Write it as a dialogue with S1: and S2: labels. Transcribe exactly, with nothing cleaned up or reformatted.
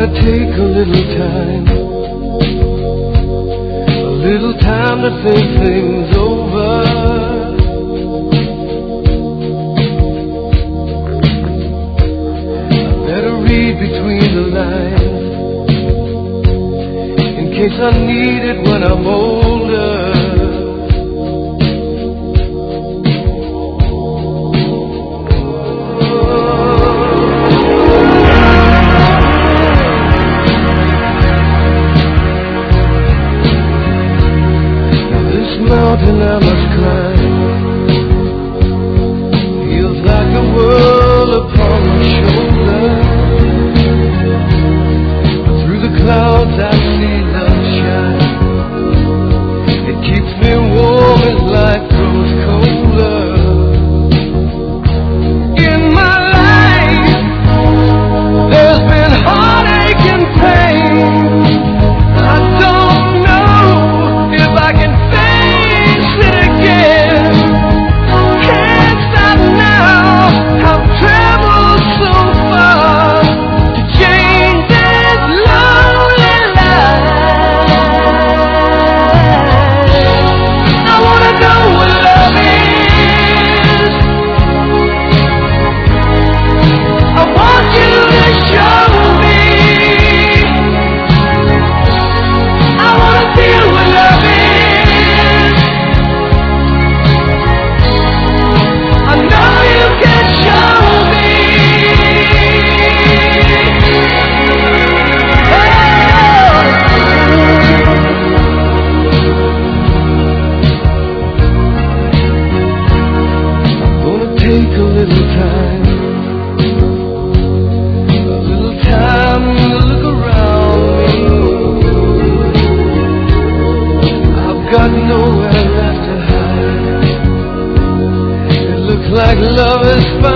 S1: gotta take a little time, a little time to think things over. I better read between the lines in case I need it when I'm older. Mountain I must climb feels like the world upon my shoulder. But through the clouds I see love shine. It keeps me warm as life grows colder. In my life there's been heartache and pain. I don't know if I can take a little time, a little time to look around me. I've got nowhere left to hide. It looks like love is found.